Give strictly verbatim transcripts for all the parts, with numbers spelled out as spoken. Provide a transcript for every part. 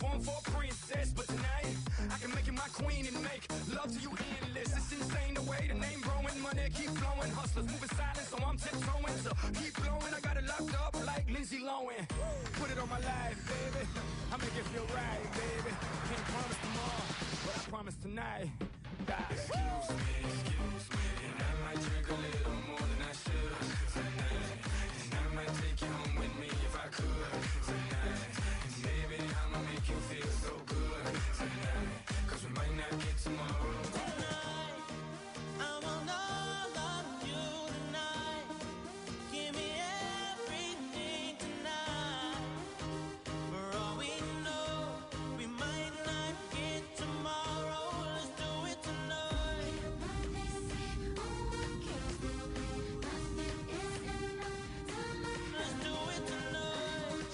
uniform for a princess, but tonight I can make you my queen and make love to you endless. It's insane the way the name growing, money keep flowing, hustlers moving silent, so I'm tiptoeing. So keep blowing, I got it locked up like Lindsay Lohan. Put it on my life, baby. I make it feel right, baby. Can't promise tomorrow, but I promise tonight. God. Excuse me, excuse me, and I might drink a little more than I should tonight. And I might take you home with me if I could tonight. And baby, I'ma make you feel so good tonight. Cause we might not get tomorrow. Tonight, I want all of you tonight. Give me everything tonight. For all we know, we might not get tomorrow. Let's do it tonight. Let's do it tonight.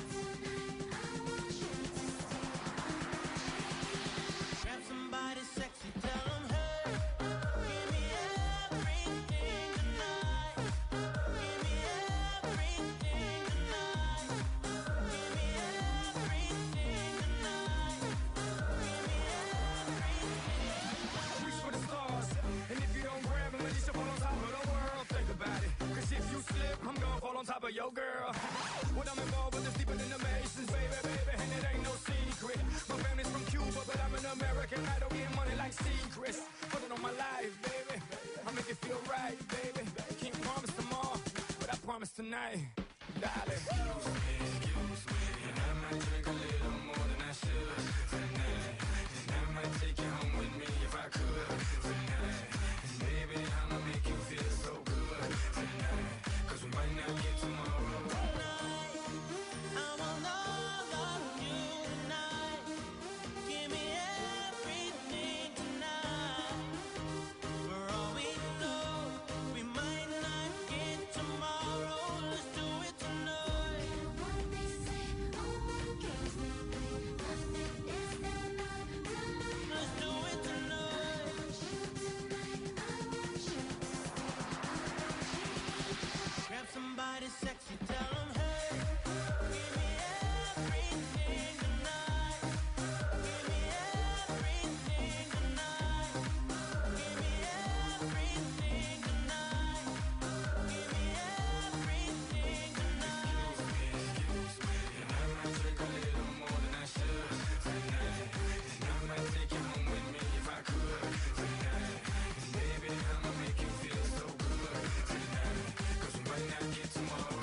Grab somebody sexy, tell them, hey, give me everything tonight. Give me everything tonight. Give me everything tonight. Give me everything. Reach for the stars, and if you don't grab them, at least you fall on top of the world. Think about it, cause if you slip, I'm gonna fall on top of your girl. What I'm involved with is deeper than the Masons, baby, baby, and it ain't no secret. My family's from Cuba, but I'm an American. I don't get money like secrets. Put it on my life, baby. I make it feel right, baby. Can't promise tomorrow, but I promise tonight, darling. Excuse me, excuse me, and I might drink a little more than I should tonight. And I might take you home with me if I could tonight. And baby, I'ma make you feel so good tonight. Cause we might not get tomorrow. Tonight, I want all of you tonight. Give me everything tonight. For all we know, we might not get tomorrow. Let's do it tonight. Let's do it tonight. Grab somebody sexy, tell them, hey, give me everything tonight. Give me everything tonight. Give me everything tonight. Give me everything tonight. Excuse me, and I might drink a little more than I should tonight. And I might take you home with me if I could tonight. And baby, I'ma make you feel so good tonight. Cause we might not get tomorrow.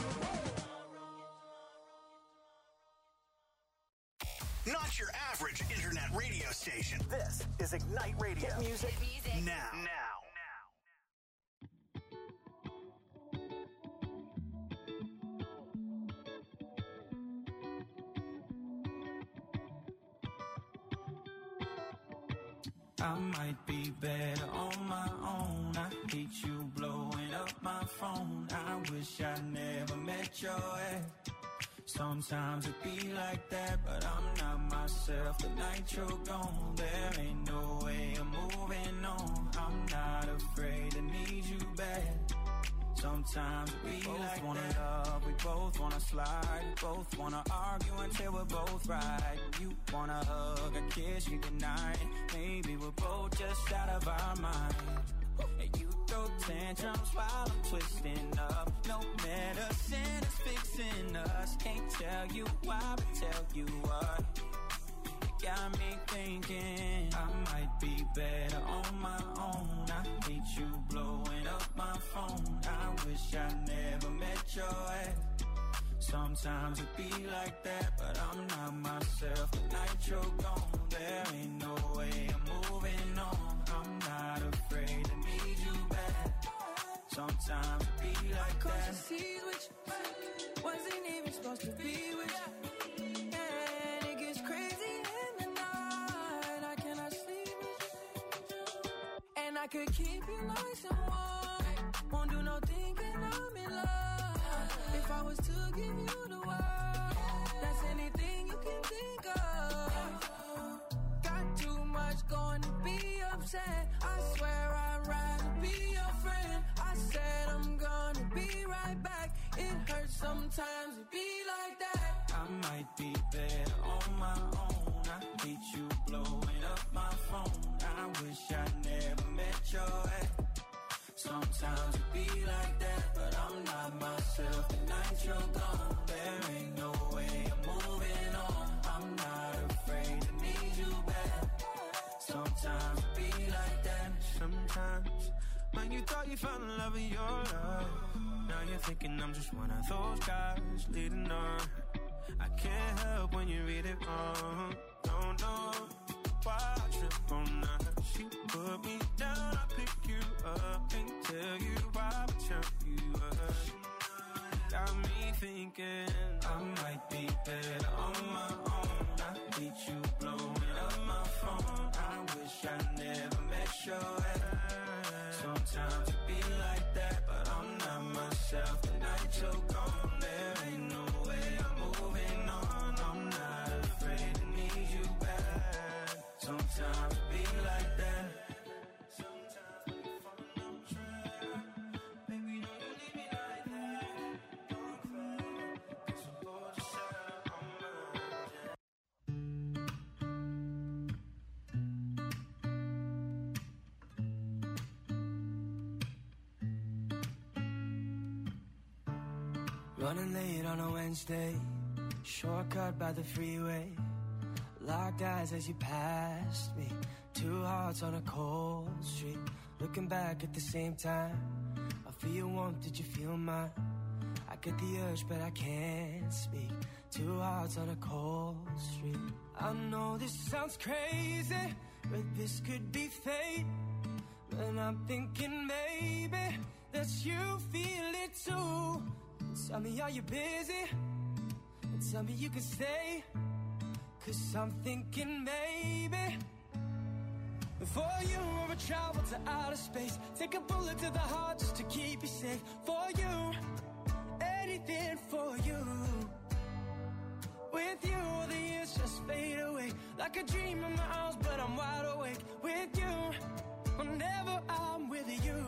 Not your average internet radio station. This is Ignite Radio. Music now. Now. I might be better on my own. I hate you blowing up my phone. I wish I never met your ex. Sometimes it be like that, but I'm not myself. The night you're gone, there ain't no way I'm moving on. I'm not afraid to need you back. Sometimes we both like wanna that. Love, we both wanna slide, we both wanna argue until we're both right. You wanna hug, a kiss, you deny. Maybe we're both just out of our mind. And you throw tantrums while I'm twisting up. No medicine is fixing us. Can't tell you why, but tell you what. You got me thinking I might be better on my own. I hate you blowing up my phone. I wish I never met your ex. Sometimes it be like that, but I'm not myself. The night you're gone, there ain't no way I'm moving on. I'm not afraid to need you back. Sometimes it be like that. Cause you see which wasn't even supposed to be with you. And it gets crazy in the night. I cannot sleep with you. And I could keep you nice and warm. Won't do no thinking I'm in love. If I was to give you the world, that's anything you can think of. Got too much going to be upset. I swear I'd rather be your friend. I said I'm gonna be right back. It hurts sometimes to be like that. I might be better on my own. I hate you blowing up my phone. I wish I never met your ex. Sometimes it be like that, but I'm not myself. The night you're gone, there ain't no way I'm moving on. I'm not afraid to need you back. Sometimes it be like that. Sometimes when you thought you found the love of your life, now you're thinking I'm just one of those guys leading on. I can't help when you read it wrong. Don't know why I trip on that. She put me down, I pick you up and tell you why I turn you up. Got me thinking I might be better on my own. I hate you blowing up my phone. I wish I never met your ex. Sometimes it be like that, but I'm not myself. The night you're gone, there ain't no way I'm moving on. I'm not afraid to need you back. Sometimes it be like that. Sometimes when you fall on track, baby, don't you leave me like that. Don't cry, 'cause I'm bored yourself on my Running late on a Wednesday, shortcut by the freeway. Locked eyes as you passed me. Two hearts on a cold street. Looking back at the same time. I feel your warmth, did you feel mine? I get the urge, but I can't speak. Two hearts on a cold street. I know this sounds crazy, but this could be fate. And I'm thinking maybe that you feel it too. Tell me, are you busy? And tell me you can stay. Cause I'm thinking maybe for you I would travel to outer space. Take a bullet to the heart just to keep you safe. For you, anything for you. With you, all the years just fade away. Like a dream in my arms, but I'm wide awake. With you, whenever I'm with you.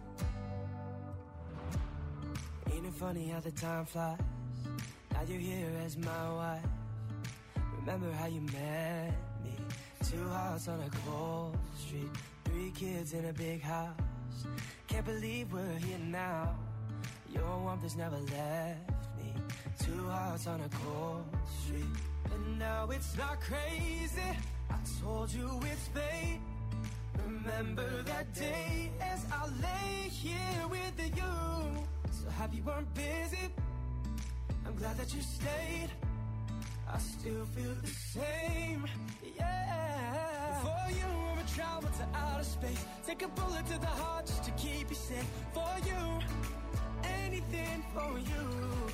Ain't it funny how the time flies? Now you're here as my wife. Remember how you met me? Two hearts on a cold street. Three kids in a big house. Can't believe we're here now. Your warmth has never left me. Two hearts on a cold street. And now it's not crazy. I told you it's fate. Remember that day as I lay here with you. So happy you weren't busy. I'm glad that you stayed. I still feel the same, yeah. For you, I would travel to outer space. Take a bullet to the heart just to keep you safe. For you, anything for you.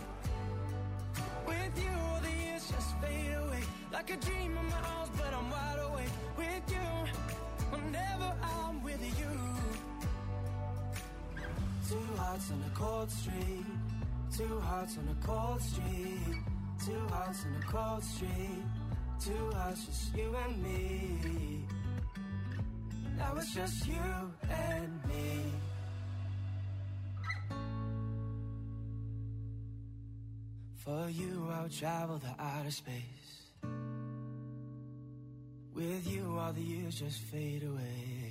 With you, all the years just fade away. Like a dream in my arms, but I'm wide awake. With you, whenever I'm with you. Two hearts on a cold street. Two hearts on a cold street. Two hearts on a cold street. Two hearts, just you and me. Now it's just you and me. For you, I'll travel to outer space. With you, all the years just fade away.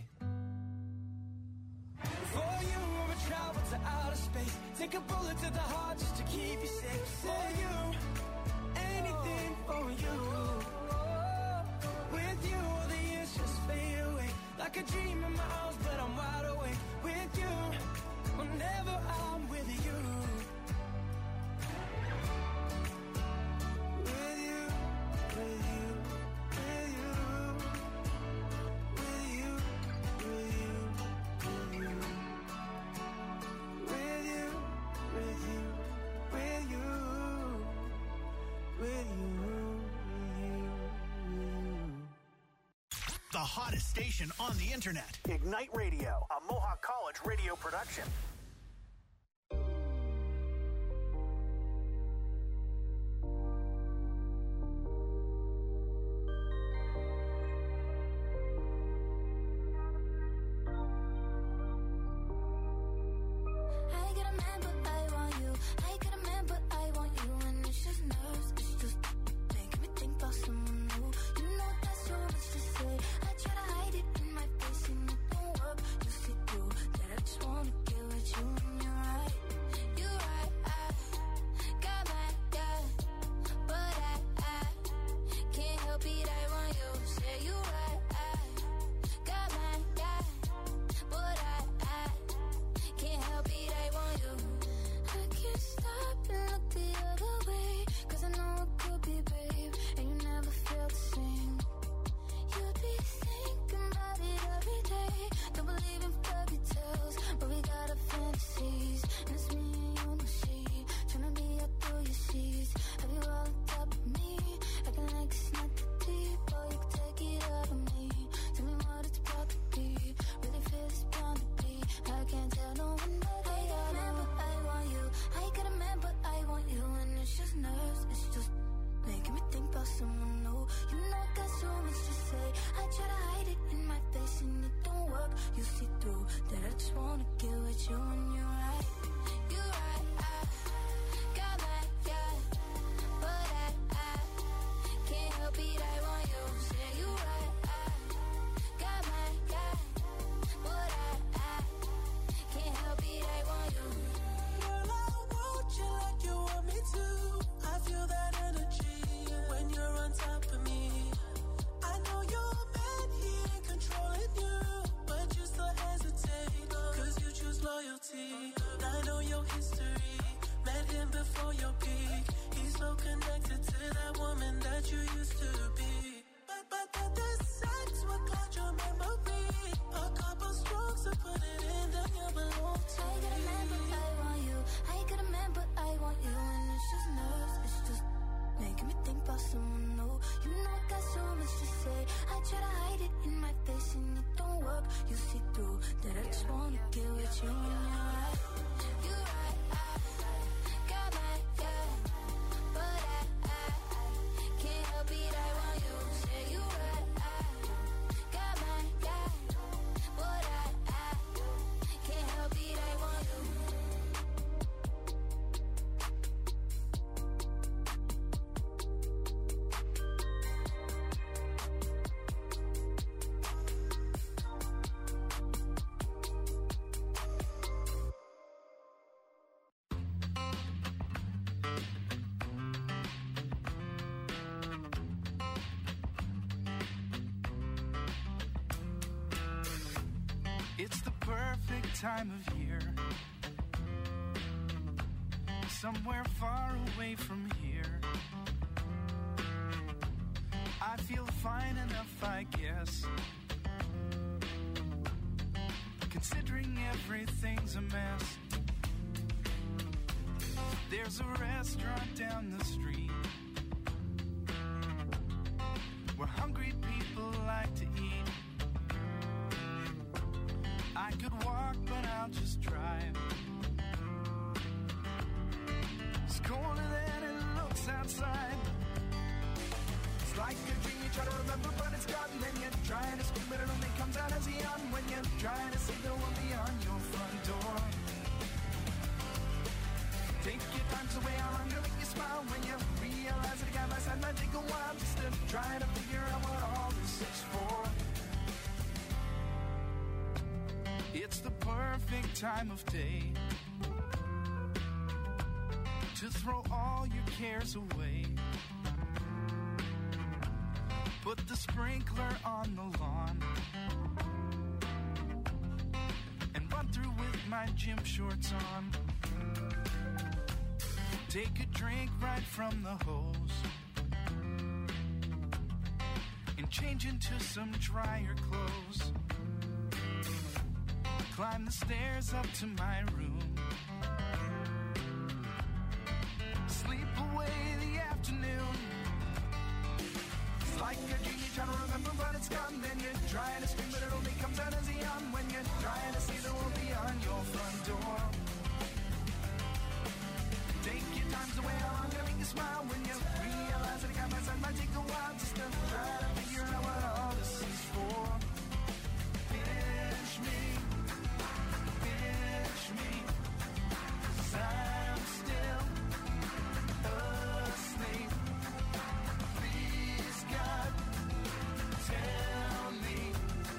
For you, I would travel to outer space. Take a bullet to the heart just to keep you safe. For you, anything for you. With you, all the years just fade away. Like a dream in my arms, but I'm wide awake. With you, whenever I'm with you. With you, with you, with you. With you, with you, with you. With you, with you, with you. With you, with you. The hottest station on the internet. Ignite Radio, a Mohawk College radio production. I got a man, but I want you. I got a man, but I want you. And it's just nerves, it's just making me think about someone new. You know that I just wanna get with you when you're right. You right, I got my yeah, but I, I can't help it, I want you. Say you right, I got my yeah, but I, I can't help it, I want you. Girl, I want you like you want me to. I feel that energy when you're on top of me. I know you're bad, he ain't controlling you, but you still hesitate, cause you choose loyalty. I know your history, met him before your peak. He's so connected to that woman that you used to be. But, but, but the sex will cloud your memory. A couple strokes to put it in, then you belong to I got a man, but I want you. I got a man, but I want you. And it's just nerves, it's just making me think about someone new. You know I got so much to say. I try to hide it in my face and it don't work. You see through that I just wanna get with you when you're right. You right, I got my yeah, but I, I can't help it, I want you. Say you right, I got my yeah, but I, I can't help it, I want you. It's the perfect time of year. Somewhere far away from here. I feel fine enough, I guess. Considering everything's a mess. There's a restaurant down the street where hungry people like to eat. I could walk, but I'll just drive. It's colder than it looks outside. It's like a dream you try to remember, but it's gone. Then you're trying to speak, but it only comes out as a yawn when you're trying to see the one beyond your front door. Take your time to weigh how long to make you smile when you realize that a guy by side might take a while just to try to figure out what all this is for. It's the perfect time of day to throw all your cares away. Put the sprinkler on the lawn and run through with my gym shorts on. Take a drink right from the hose and change into some drier clothes. Climb the stairs up to my room. Sleep away the afternoon. It's like a dream you try to remember, but it's gone. Then you're trying to scream, but it only comes out as a yawn when you're trying to see the world beyond your front door. Take your time to weigh how long to make you smile when you realize that a guy by side might take a while just to try to figure out what all this is for. Finish me. Me, 'cause I'm still asleep. Please, God, tell me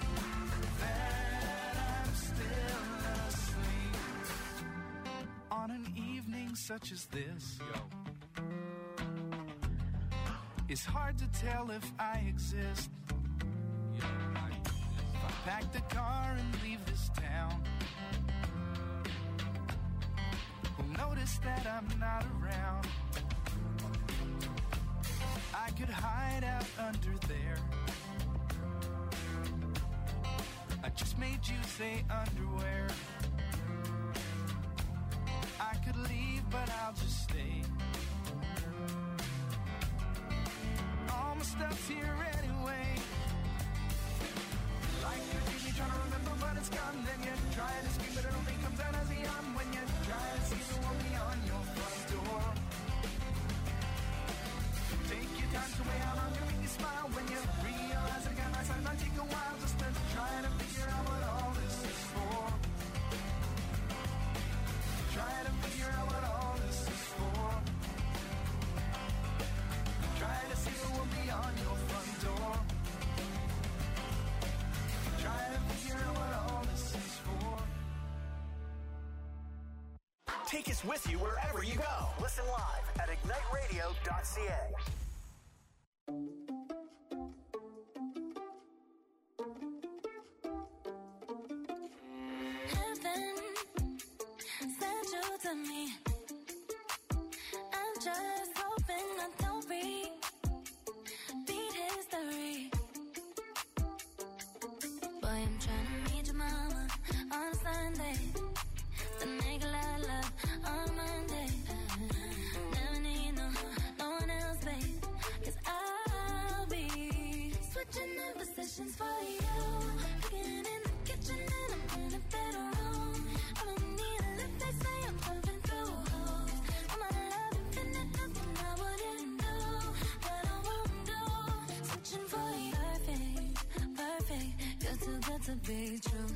that I'm still asleep. On an evening such as this, yo, it's hard to tell if I exist. Yo, I, if I pack the car and leave this town, notice that I'm not around. I could hide out under there. I just made you say underwear. I could leave, but I'll just stay. All my stuff's here anyway. Like a dream you try to remember, but it's gone. Then you're trying to scream, but it only comes out as a yawn when you're trying to see the one beyond your front door. Take your time to weigh how long to make you smile when you realize that a guy by side might take a while just to try to figure out what all this is for. Take us with you wherever you go. Listen live at ignite radio dot c a. Heaven sent you to me. I'm just hoping I don't repeat history. Boy, I'm trying to meet your mama on a Sunday. Then make a lot of love on Monday. Never need no, no one else, babe. Cause I'll be switching in positions for you. Cooking in the kitchen and I'm in a better room. I don't need a lift, they say I'm pumping through holes. I'm out of love, infinite, nothing I wouldn't do. But I won't do. Switching for you. Perfect, perfect. You're too good to be true.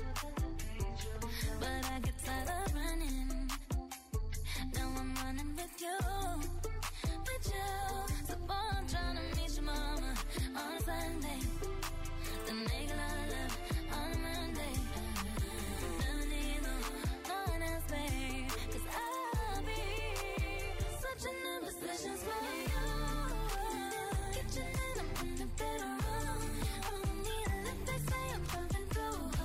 But I get tired of running. Now I'm running with you, with you. So boy, I'm trying to meet your mama on a Sunday. Then make a lot of love on a Monday. Never need no, no one else, babe. Cause I'll be switching in positions for you. Kitchen and I'm in the bedroom. I don't need a lift, they say I'm pumping through.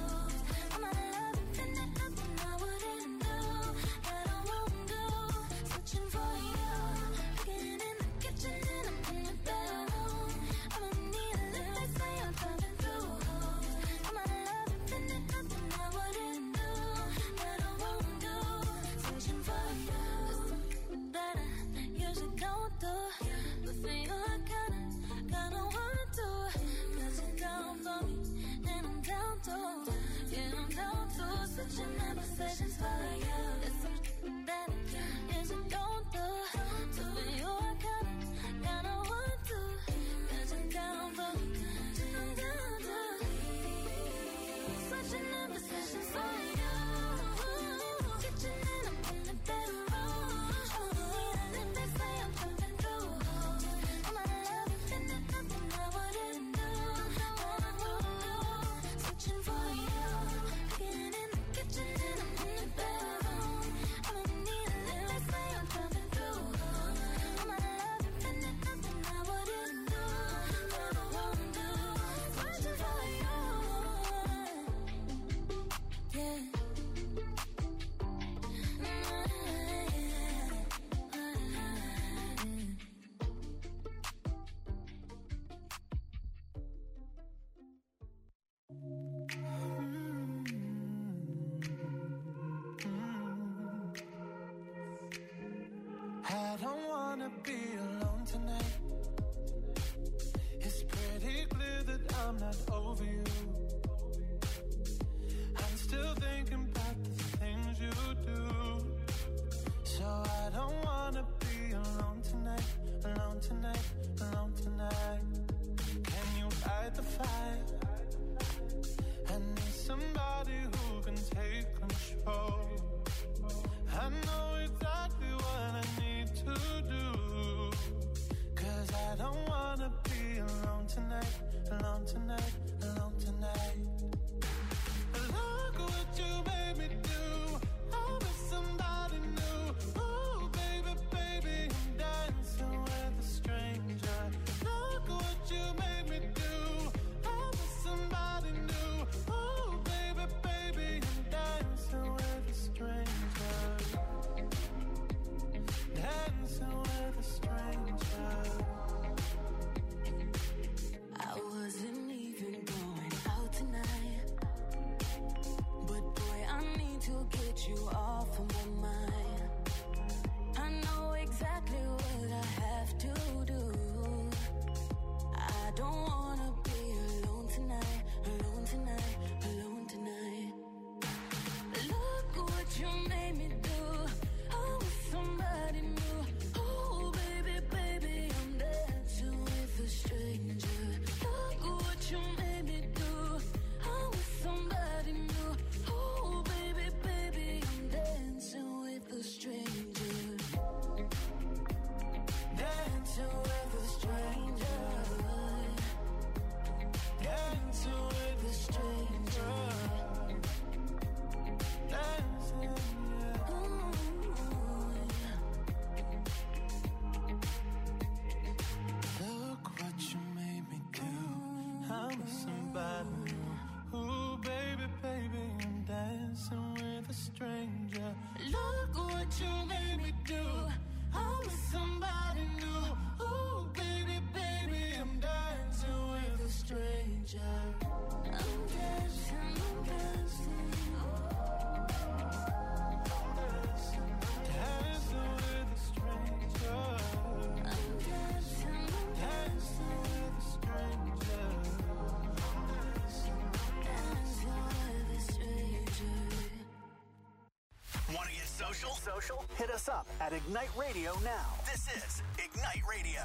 social? Social? Hit us up at Ignite Radio now. This is Ignite Radio.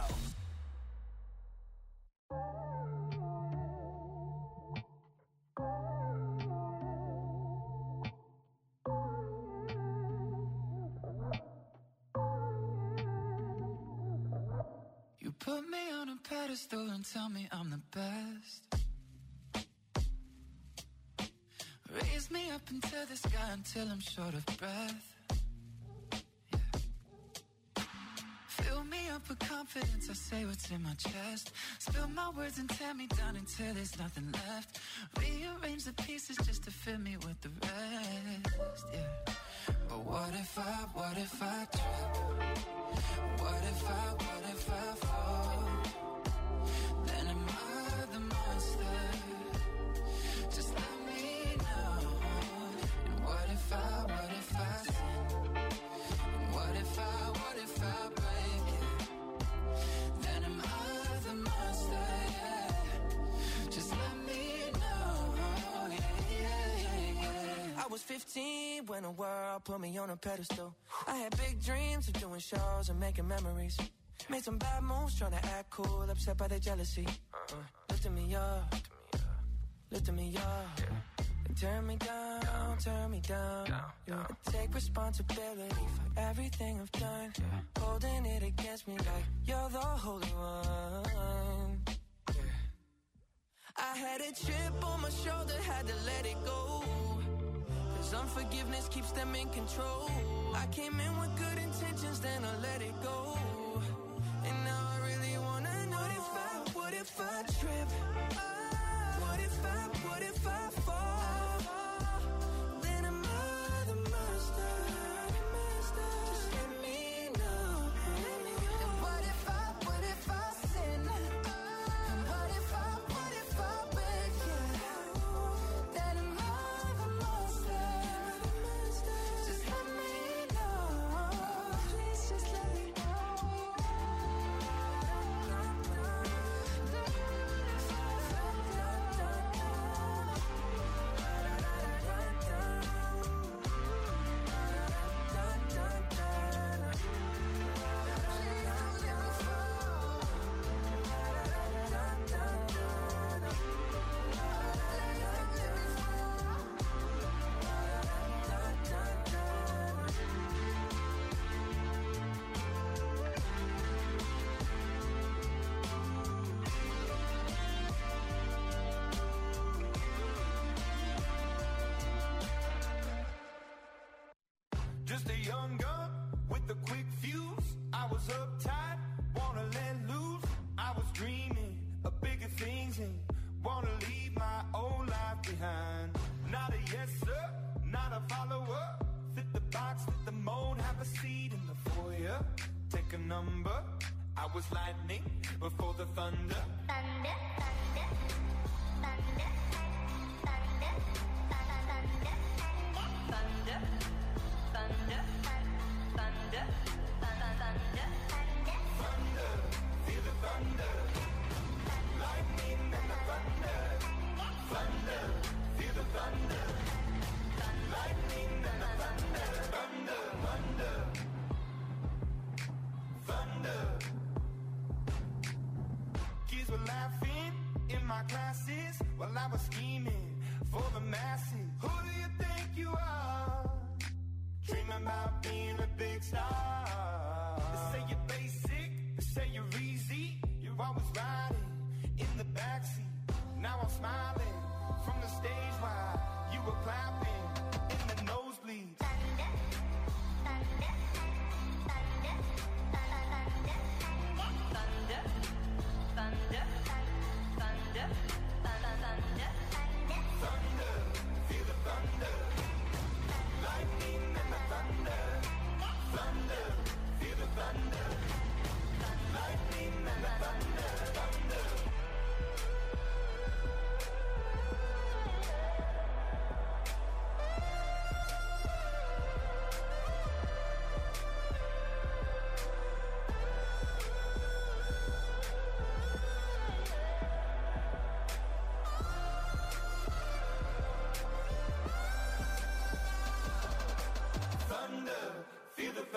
You put me on a pedestal and tell me I'm the best. Raise me up into the sky until I'm short of breath. Yeah. Fill me up with confidence, I say what's in my chest. Spill my words and tear me down until there's nothing left. Rearrange the pieces just to fill me with the rest. Yeah. But what if I, what if I trip? What if I, what if I fall? Then am I the monster? Just let me know. And what if I, what if I sin? And what if I, what if I break it? Then am I the monster? Yeah. Just let me know. Yeah, yeah, yeah, yeah. I was fifteen when the world put me on a pedestal. I had big dreams of doing shows and making memories. Made some bad moves trying to act cool, upset by the jealousy. Uh, lifting me up, lifting me up. And turn me down, turn me down. Yeah. I take responsibility for everything I've done. Holding it against me like you're the holy one. Yeah. I had a chip on my shoulder, had to let it go. Cause unforgiveness keeps them in control. I came in with good intentions, then I let it go. And now I really wanna know, what if I, what if I trip? What if I, what if I fall? Then am I the monster? Just let me know. And what if I, what if I sin? And what if I, what if I break it? Then am I the monster? Just let me know. Please just let me know. Just a young gun with a quick fuse. I was uptight, wanna let loose. I was dreaming of bigger things and wanna leave my old life behind. Not a yes sir, not a follower. Fit the box, fit the mold, have a seat in the foyer. Take a number. I was lightning before the thunder. Thunder, thunder, thunder, thunder, thunder, thunder, thunder, thunder, thunder, Thunder, feel the thunder. Lightning and the thunder. Thunder, feel the thunder. Lightning and the thunder. Thunder, thunder. Thunder. Kids were laughing in my classes while I was scheming for the masses. Who do you think you are? Dreaming about being a big star. They say you're basic, they say you're easy. You're always riding in the backseat. Now I'm smiling from the stage while you were clapping in the nosebleeds. thunder, thunder, thunder, thunder, thunder, thunder, thunder, thunder, Thunder, feel the thunder. Lightning and the thunder. Thunder, feel the thunder. Lightning and the thunder. Thunder.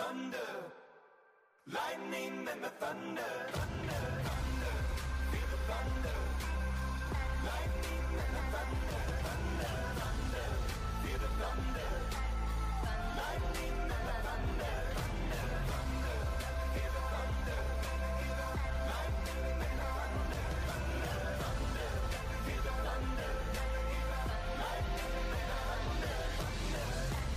thunder, lightning and the thunder, thunder, thunder, feel the thunder, lightning and the thunder, thunder, thunder, feel the thunder, lightning and the thunder, thunder, thunder, feel the thunder, lightning and the thunder, thunder, thunder, feel the thunder, lightning and the thunder, thunder.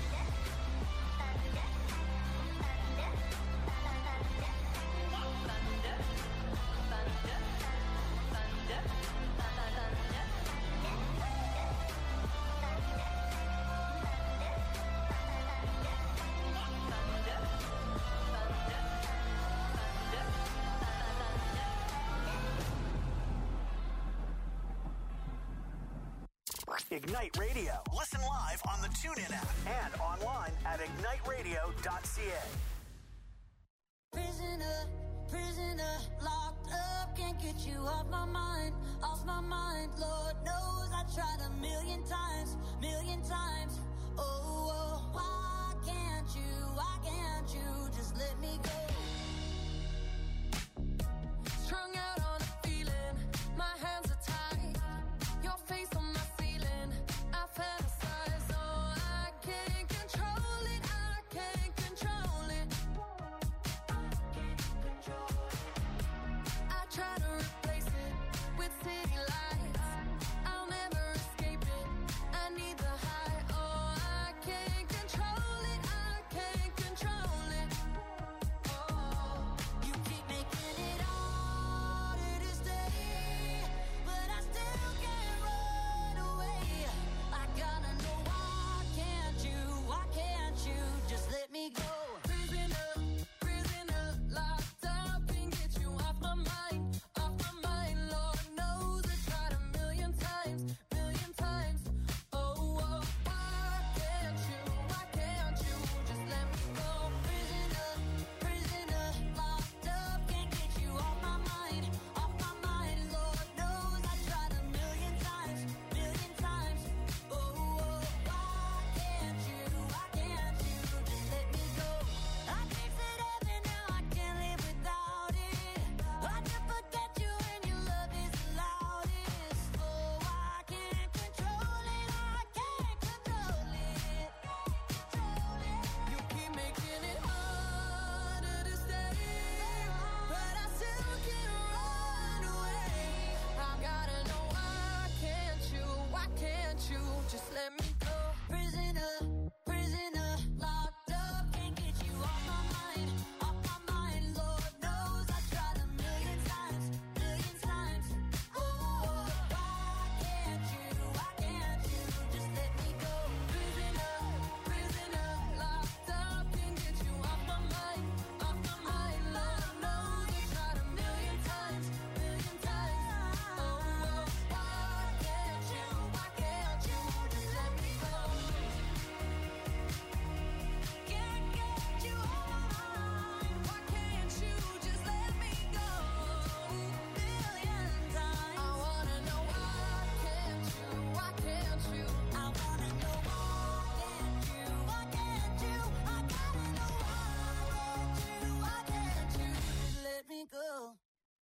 Ignite Radio. Listen live on the TuneIn app and online at ignite radio dot c a. Prisoner, prisoner, locked up, can't get you off my mind, off my mind. Lord knows I tried a million times, million times. Oh, oh, why can't you, why can't you just let me go? Strung out on a feeling, my hands are tied, your face on my ceiling, I fantasize, oh, I can't control it, I can't control it. I try to replace it with city lights, I'll never escape it, I need the high, oh, I can't control it, I can't control it. Oh, you keep making it harder to stay, but I still can't run away. I gotta know, why can't you, why can't you just let me go? Prisoner, prisoner, locked up, can't get you off my mind, off my mind. Lord knows I tried a million times, million times. Oh, oh, why can't you, why can't you just let me go? Prisoner, prisoner, locked up, can't get you off my mind, off my mind. Lord knows I tried a million times, million times. Oh, oh, why can't you, why can't you just let me go? I tasted heaven, now I can't live without it. I can forget you and your love is the loudest. Oh, I can't control it, I can't control it. You keep making it harder to stay, but I still can't run away. I gotta know, why can't you, why can't you just let me go? Prisoner, prisoner, locked up, can't get you off my mind, off my mind. Lord knows I tried a million times, million times. Oh, oh, why can't you, why can't you just let me go? Prisoner, prisoner, locked up, can't get you off my mind, off my mind. Lord knows I tried a million times, million times. Oh, oh, why can't you, why can't you just let me go? Can't get you off my mind, why can't you just let me go? Million times. I wanna know, why can't you, why can't you? I wanna know, why can't you, why can't you? I gotta know, why can't you, why can't you just let me go?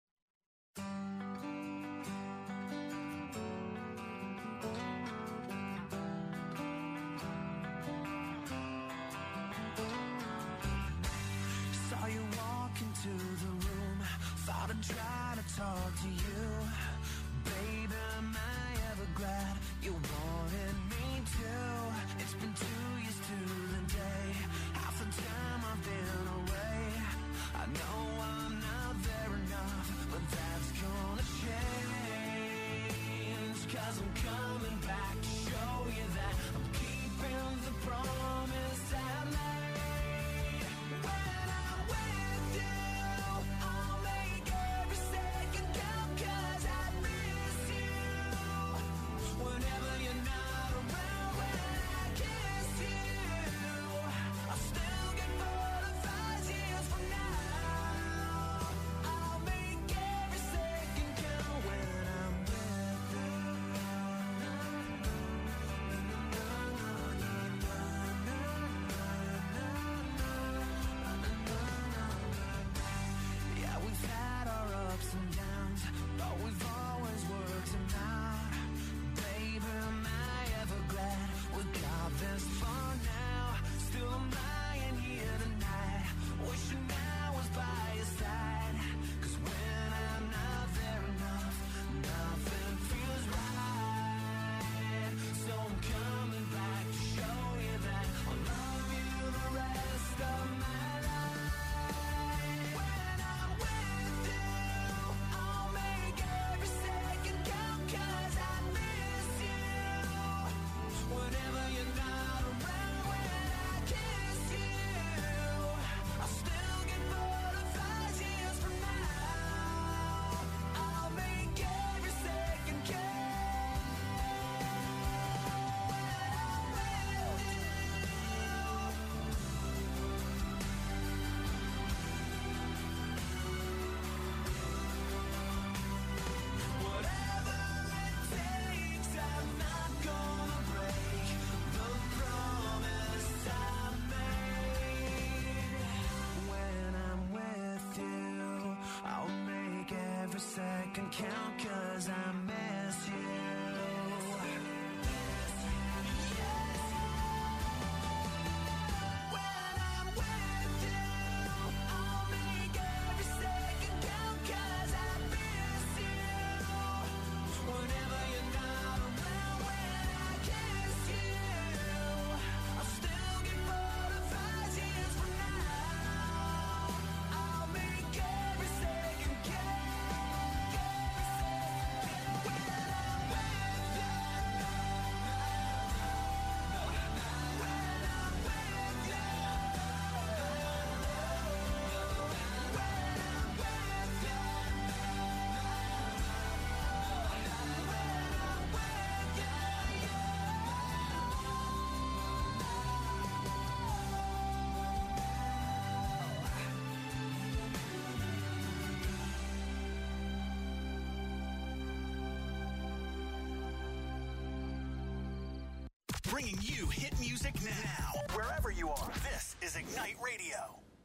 Saw you walk into the room, thought I'd try to talk to you. Baby, am I ever glad you wanted me to? It's been two years to the day, half the time I've been away. I know I'm not there enough, but that's gonna change. Cause I'm coming back to show you that I'm keeping the promise I made. When I'm with you, I'll make every second count. Cause I bringing you hit music now. Wherever you are, this is Ignite Radio.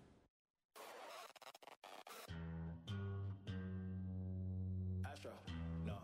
Astro, no.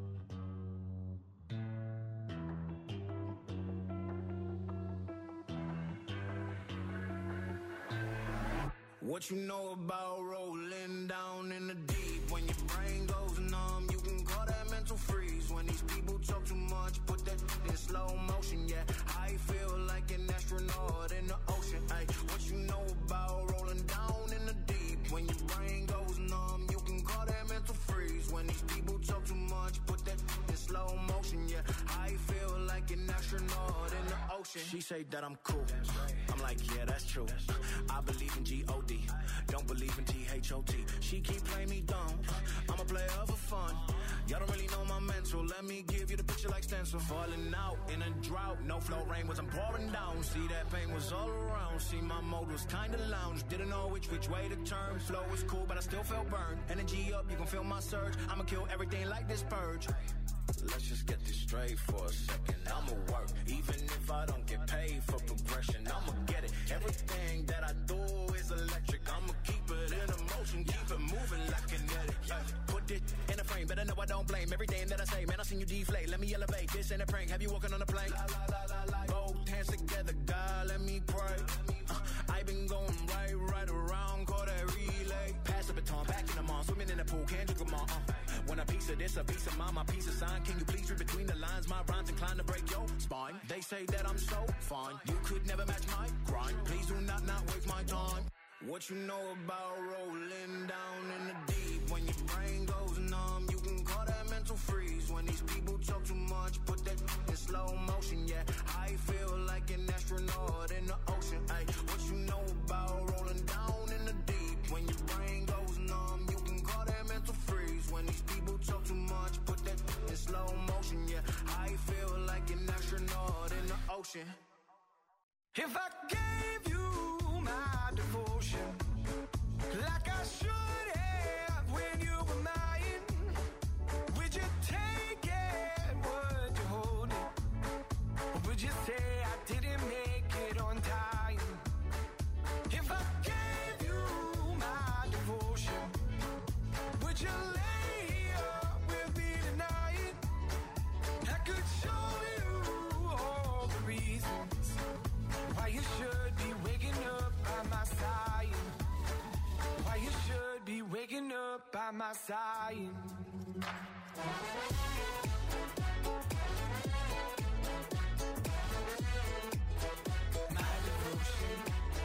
What you know about rolling down in the deep? When your brain goes numb, you can call that mental freeze. When these people talk too much, put that in slow motion, yeah. I feel like an astronaut in the ocean, ay. What you know about rolling down in the deep? When your brain goes numb, you can call that mental freeze. When these people talk too much, put that in slow motion, yeah. I feel like an astronaut in the ocean. She say that I'm cool. I'm like, yeah, that's true. I believe in G O D. Don't believe in T H O T. She keep playing me dumb. I'm a player for fun. Y'all don't really know my mental. Let me give you the picture like stencil. Falling out in a drought. No flow rain was I'm pouring down. See that pain was all around. See my mode was kinda lounge. Didn't know which which way to turn. Flow was cool, but I still felt burned. Energy up, you can feel my surge. I'ma kill everything like this purge. Let's just get this straight for a second. I'ma work, even if I don't get paid for progression. I'ma get it. Everything that I do is electric. I'ma keep it in a motion, keep it moving like kinetic. Uh, put it in a frame, better know I don't blame everything that I say. Man, I seen you deflate. Let me elevate. This ain't a prank. Have you walking on a plane? La, la, la, la, la. Both hands together, God, let me pray. Uh, I been going right, right around, call that relay. Pass the baton, back in the mall, swimming in the pool, can't drink them all. Uh, when a piece of this, a piece of mine, my piece of sign. Can you please read between the lines? My rhymes inclined to break your spine. They say that I'm so fine. You could never match my grind. Please do not not waste my time. What you know about rolling down in the deep? When your brain goes numb, you can call that mental freeze. When these people talk too much, put that in slow motion, yeah. I feel like an astronaut in the ocean, ay. What you know about rolling down in the deep? When your brain goes numb, you can call that mental freeze. When these people talk too much, put that in slow motion, yeah. I feel like an astronaut in the ocean. If I gave you my devotion, like I should have when you were mine, would you take it? Would you hold it? Or would you say I didn't make it on time? If I gave you my devotion, would you lay here with me tonight? I could show you all the reasons why you should be waking up by my side. Why you should be waking up by my side. My devotion.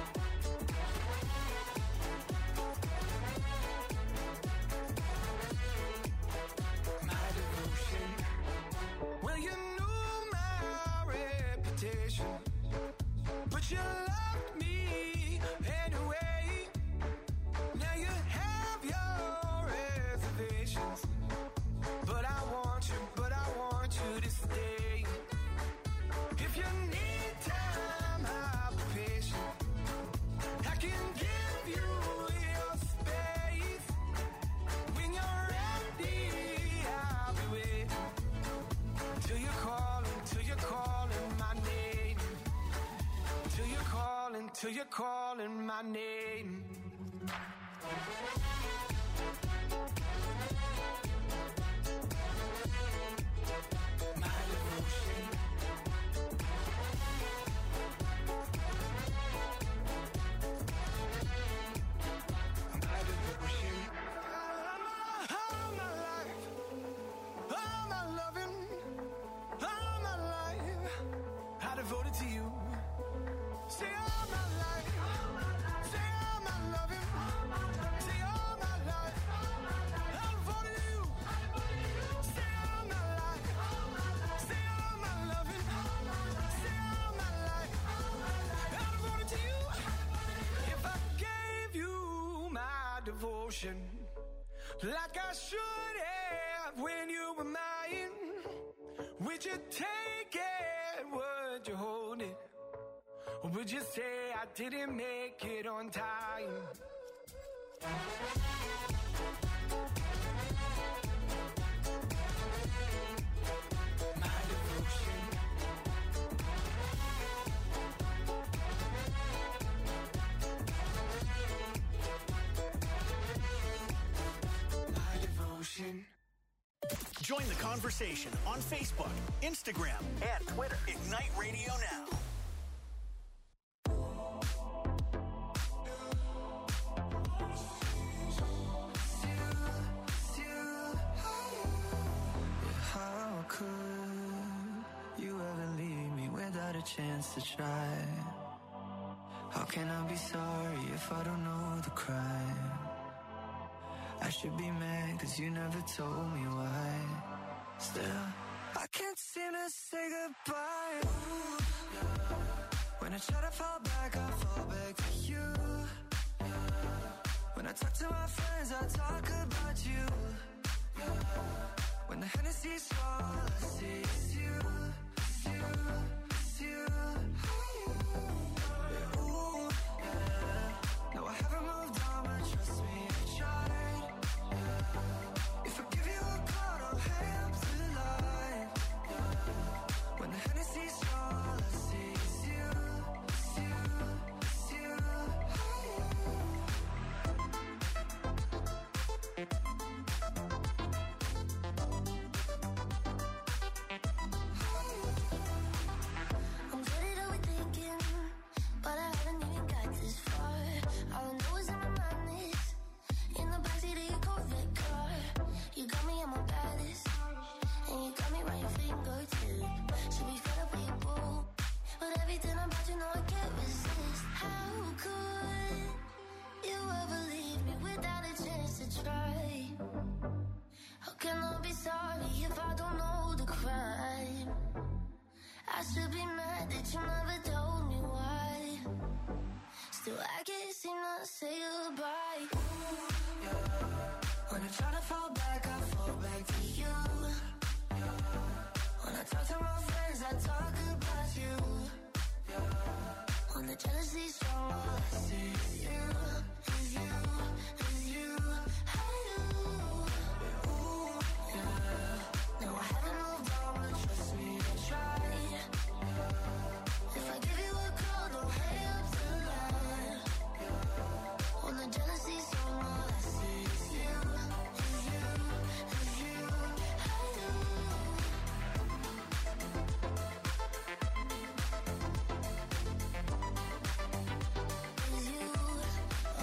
My devotion. Well, you knew my reputation, but you loved me anyway. Now you have your reservations, but I want you, but I want you to stay. If you need time, I'll be patient. I can give you your space. When you're ready, I'll be waiting till you're calling, till you're calling my name. Till you're calling, till you're calling my name. My devotion. My devotion. All my life, all my loving, all my life, I devoted to you. Say all my life, say all my loving, say all my life, I devoted to you. Say all my life, say all my loving, say all my life, I devoted to you. If I gave you my devotion, like I should have when you were mine, would you take it? Would you hold it? Or would you say I didn't make it on time? My devotion. Join the conversation on Facebook, Instagram, and Twitter. Ignite Radio Now. How could you ever leave me without a chance to try? How can I be sorry if I don't know the crime? I should be mad cause you never told me why. Still, I can't seem to say goodbye. Ooh, yeah. When I try to fall back, I fall back to you. Yeah. When I talk to my friends, I talk about you. Yeah. When the Hennessy's all I see is you, is you, is you. Yeah, ooh, yeah. No, I haven't moved on, but trust me, I tried. Yeah. If I give you a call, don't hang up the line. Yeah. When the Hennessy's all I see is you, is you, is you. I'm good at overthinking, but I haven't even got this far. All I know is in my mind is in the backseat of your Corvette car. You got me at my baddest, and you got me right your fingertip. Should be fed up with your boo, but everything about you know I can't resist. How could you ever leave me without a chance to try? How can I be sorry if I don't know the crime? I should be mad that you never told me why. Still, I can't seem to say goodbye. Ooh, yeah. When I try to fall back, I fall back to you. Yeah. When I talk to my friends, I talk about you. Yeah. When the jealousy's strong, all I see is you, is you, is you. Hey, you. Ooh, yeah. No, I haven't moved on, but trust me, I tried. If I give you a call, don't hang up the line. When the jealousy's strong, all I see is you, is you, is you. Hey, you. Is you, oh,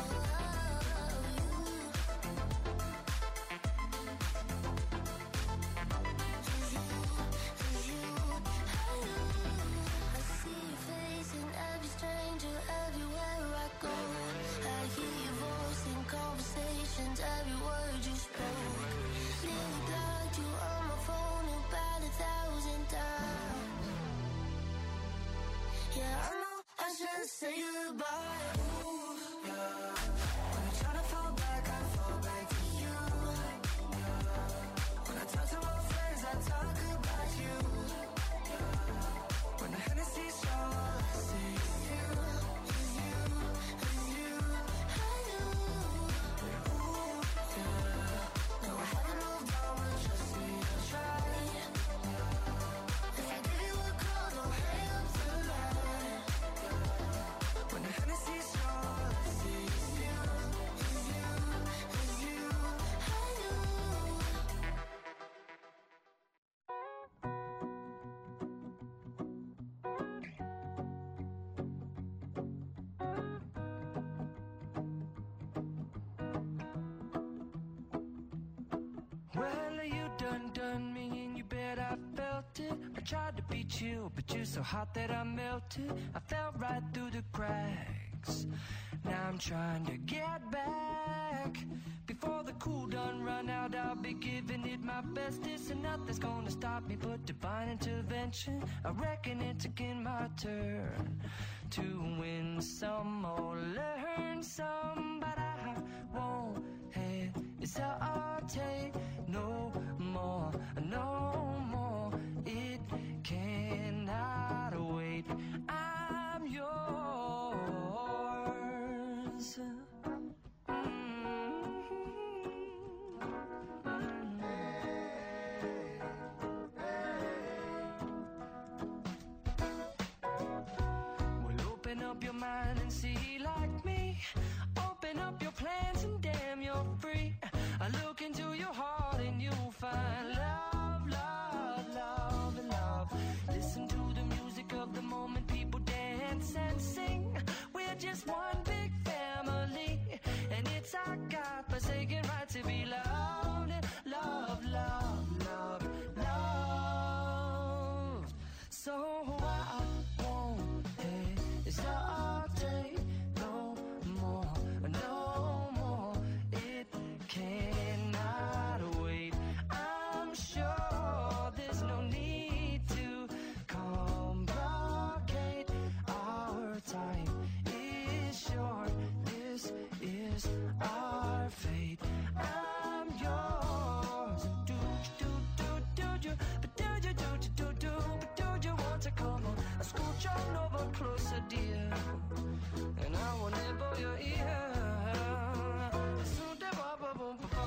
you. Is you, is you. Hey, you. I see your face in every stranger, everywhere I go. I hear your voice in conversations, every word you spoke. Nearly blocked you on my phone about a thousand times. Yeah, I know I should say goodbye. Ooh, yeah. When I try to fall back, I fall back to you. Yeah. When I talk to my friends, I talk about you. Yeah. When the Hennessy's all I see is you, is you, is you. Hey, you. Ooh, yeah. No, I haven't moved on, but trust me, I tried. If I give you a call, don't hang up the line. When the Hennessy's all I see is you, is you, is you. Hey, you. Well, you done done me and you bet I felt it. I tried to beat you, but you're so hot that I melted. I fell right through the cracks. Now I'm trying to get back. Before the cool done run out, I'll be giving it my bestest. And nothing's gonna stop me but divine intervention. I reckon it's again my turn to win some or learn some. But I won't hesitate no more, no more. It cannot wait. I'm yours. Well, open up your mind and see like me. Open up your plans and damn, you're free. I look into your heart and you'll find love. and sing. We're just one big family, and it's our God-forsaken right to be loved. Love, love, love, love. So I won't hesitate no more, no more. It cannot wait. I'm sure there's no need to complicate. Our time is short. This is our fate. I'm yours. Do do do do do, but do you do do do, but do you want to come on? Scooch on over closer, dear, and I will nibble your ear. Soon to bop bop boom boom.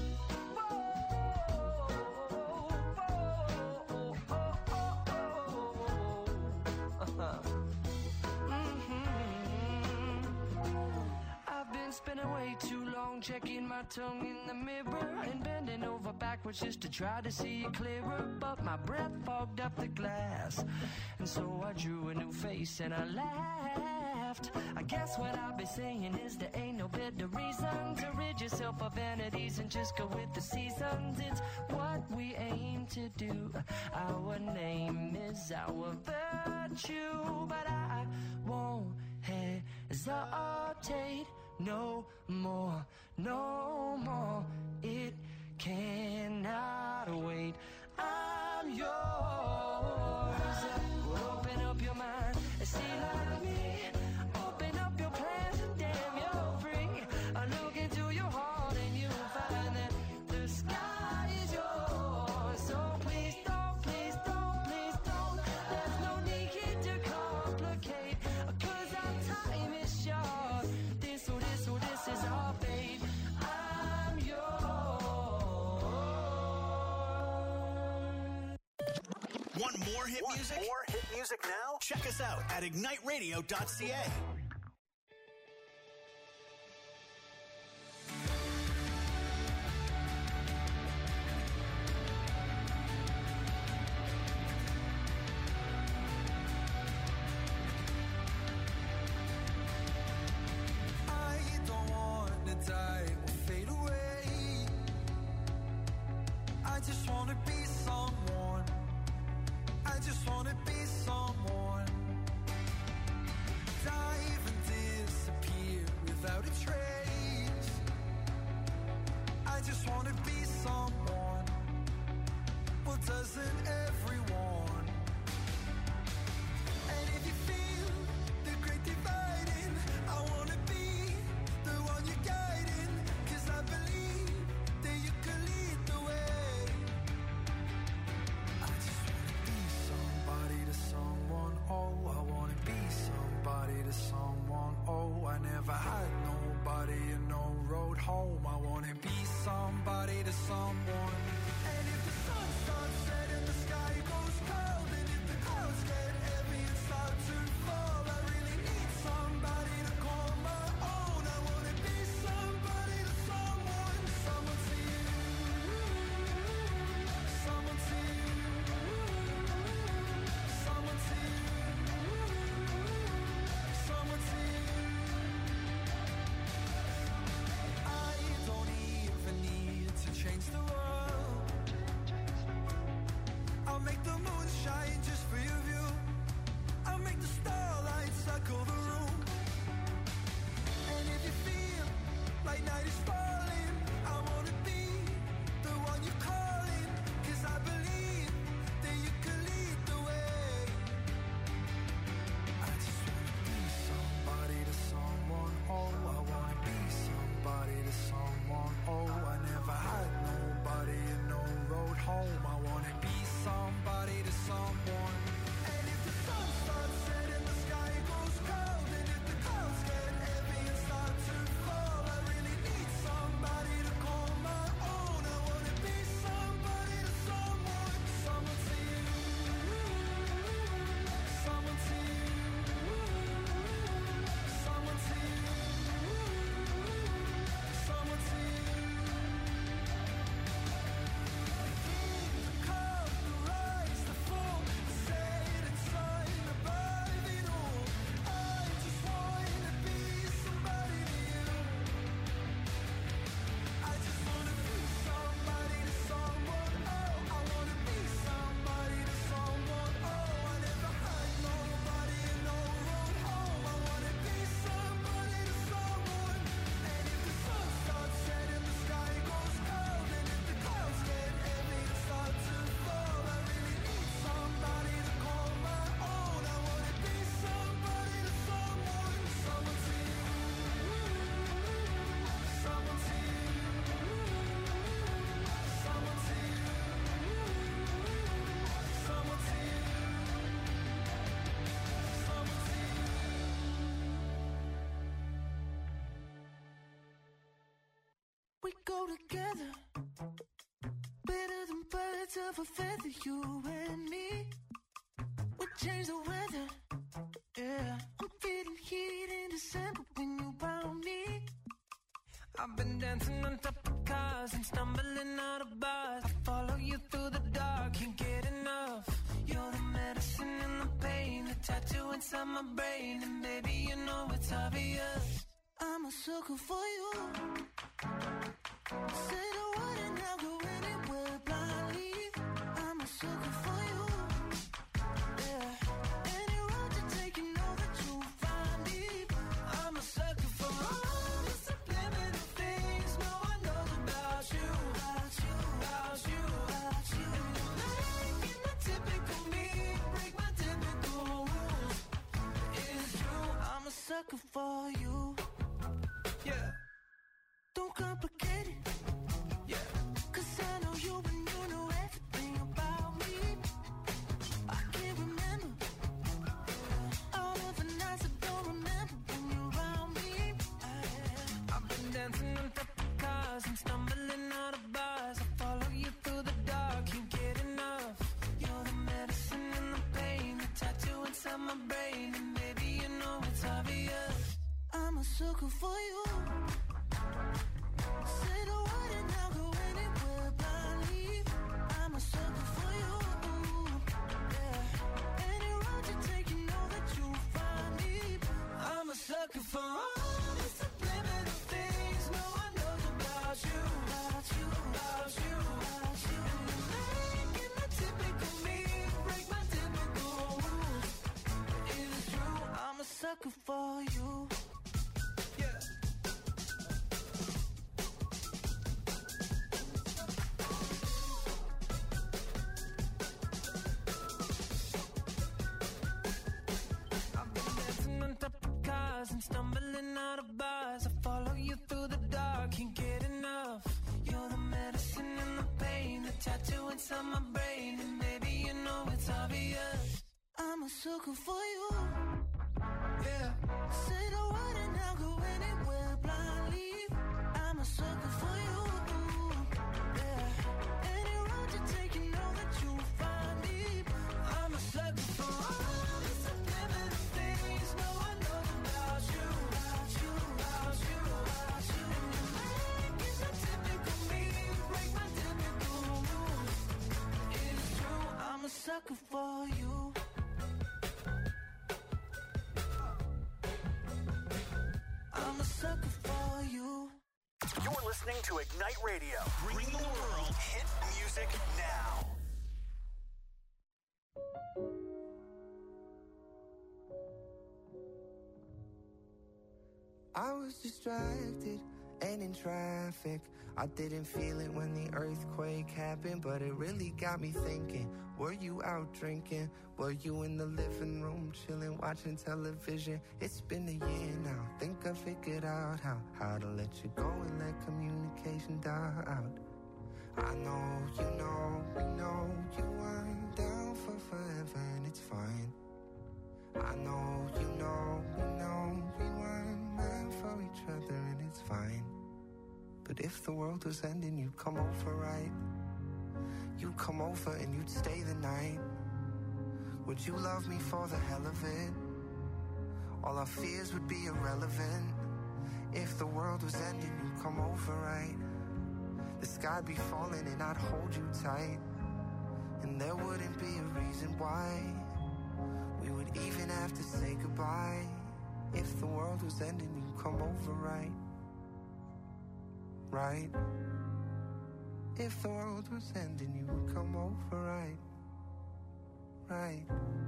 I've been spending way too long checking my tongue in the mirror and bending over backwards just to try to see it clearer, but my breath fogged up the glass, and so I drew a new face and I laughed. I guess what I'll be saying is there ain't no better reason to rid yourself of vanities and just go with the seasons. It's what we aim to do. Our name is our virtue, but I won't hesitate no more, no more. It cannot wait. I'm yours. Open up your mind and see like me. Open up your plans and damn, you're free. I look into your heart and you'll find that the sky is yours. So please don't, please don't, please don't. There's no need to complicate, 'cause our time is short. This, oh, this, oh, this is our fate. I'm yours. Want more hit Want music? more hit music now? Check us out at ignite radio dot c a. I don't wanna die or fade away. I just wanna be someone. I just wanna be someone. Dive and disappear without a trace. I just wanna be someone. Well, doesn't everyone? And if you feel the great dividing, I wanna be the one you're guiding. 'Cause I believe that you can lead the way. I just wanna be somebody to someone. Oh, I wanna be somebody to someone. Oh, I never had nobody and no road home. I wanna be somebody to someone. And if the sun starts setting, the sky goes cold. And if the clouds get heavy and start to fall, I really need somebody to call my own. I wanna be somebody to someone. Someone to you. Someone to you. Someone to you. Someone to you. I don't even need to change the world. go together. Better than birds of a feather, you and me. We change the weather. Yeah, I'm feeling heat in December when you found me. I've been dancing on top of cars and stumbling out of bars. I follow you through the dark, can't get enough. You're the medicine and the pain, the tattoo inside my brain. And baby, you know it's obvious, I'm a sucker for you. Say the word and I'll go anywhere blindly. I'm a sucker for you. Yeah, any road you take, you know that you'll find me. I'm a sucker for all the subliminal things no one knows about you, about you, about you, about you. And you're making the typical me break my typical rules. It's true, I'm a sucker for you. Yeah. Don't complicate it. Yeah. Cause I know you and you know everything about me. I can't remember all of the nights I don't remember when you're around me. I, I've been dancing on top of cars and stumbling out of bars. I follow you through the dark, can't get enough. You're the medicine and the pain, the tattoo inside my brain. And baby, you know it's obvious, I'm a sucker for you. Say the word and I'll go anywhere blindly. I'm a sucker for you. Yeah. Any road you take, you know that you'll find me. I'm a sucker for all the subliminal things no one knows about you, about you, about you, about you. You're making the typical me break my typical rules. It's true, I'm a sucker for you. And stumbling out of bars, I follow you through the dark, can't get enough. You're the medicine and the pain, the tattoo inside my brain. And baby, you know it's obvious, I'm a sucker for you. Yeah. Say the word and I'll go anywhere blindly. I'm a sucker for you. Yeah. Any road you take, you know that you'll find me. I'm a sucker for all the subliminal things no one knows about you, about you, about you, about you. And you're making the typical me break my typical rules. It's true, I'm a sucker for you. I'm a sucker for you. You're listening to Ignite Radio. Bring the world hit music now. I was distracted and in traffic. I didn't feel it when the earthquake happened, but it really got me thinking. Were you out drinking? Were you in the living room chilling, watching television? It's been a year now. Think I figured out how how to let you go and let communication die out. I know, you know, we know you weren't down for forever, and it's fine. I know, you know, we know we weren't meant for each other, and it's fine. But if the world was ending, you'd come over, right? You'd come over and you'd stay the night. Would you love me for the hell of it? All our fears would be irrelevant. If the world was ending, you'd come over, right? The sky'd be falling and I'd hold you tight. And there wouldn't be a reason why we would even have to say goodbye. If the world was ending, you'd come over, right? Right? If the world was ending, you would come over, right? Right?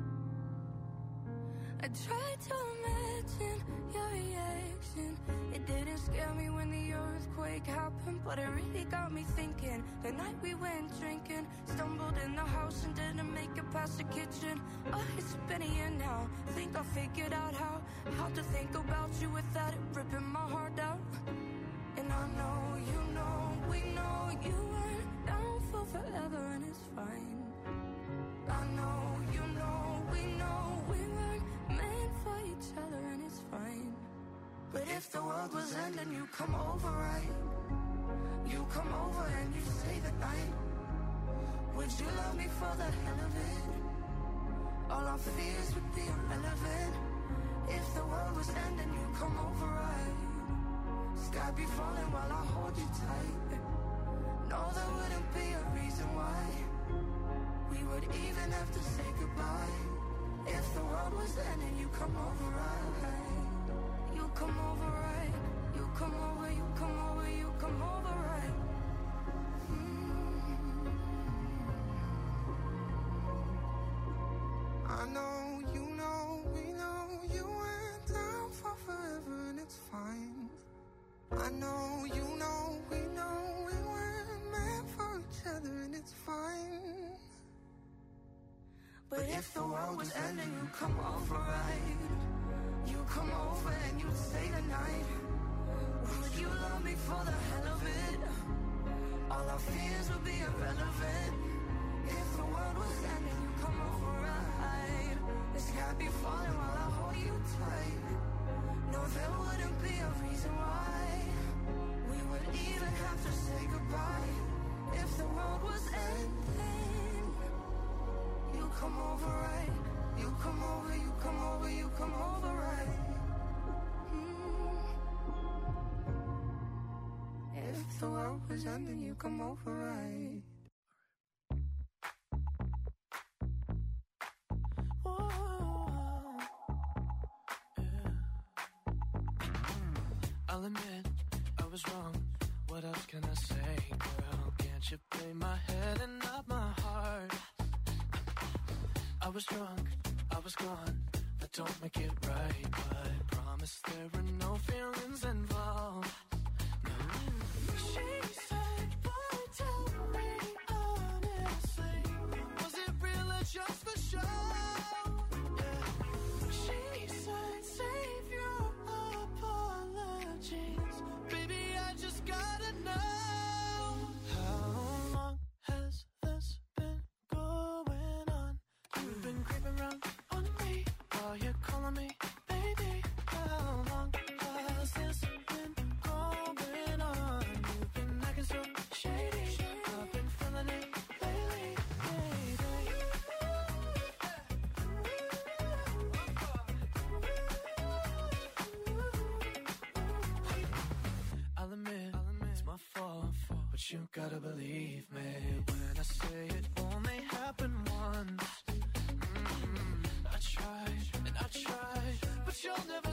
I tried to imagine your reaction. It didn't scare me when the earthquake happened, but it really got me thinking. The night we went drinking, stumbled in the house and didn't make it past the kitchen. Oh, it's been a year now. Think I figured out how How to think about you without it ripping my heart out. And I know, you know, we know you weren't down for forever, and it's fine. I know, you know, we know we weren't meant for each other, and it's fine. But if the world was ending, you come over, right? You come over and you stay the night. Would you love me for the hell of it? All our fears would be irrelevant. If the world was ending, you come over right. Sky be falling while I hold you tight. No, there wouldn't be a reason why we would even have to say goodbye. If the world was ending, you come over right. You come over right. You come over, you come over, you come over right. Mm. I know, you know, we know you went down for forever and it's fine. I know, you know, we know we weren't meant for each other and it's fine. But if the world was ending, you come over right. You come over and you stay the night. Would you love me for the hell of it? All our fears would be irrelevant. If the world was ending, you come over right. The sky be falling while I hold you tight. No, there wouldn't be a reason why we would even have to say goodbye. If the world was ending, you come over right. You come over, you come over, you come over right. Mm. If the world was ending, you come over right. I'll admit I was wrong. What else can I say, girl? Can't you play my head and not my heart? I was drunk, I was gone. That don't make it right, but promise there were no feelings involved. No. She said, boy, tell me honestly, was it real or just for show? Yeah. She said, save your apologies, baby, I just gotta know. How long has this been going on? You've been creeping around on me while you're calling me baby. How long has this been going on? You've been acting so shady. I've been feeling it lately, baby. I'll admit, it's my fault, but you gotta believe me when I say it only happened once. Mm-hmm. I tried and I tried, but you'll never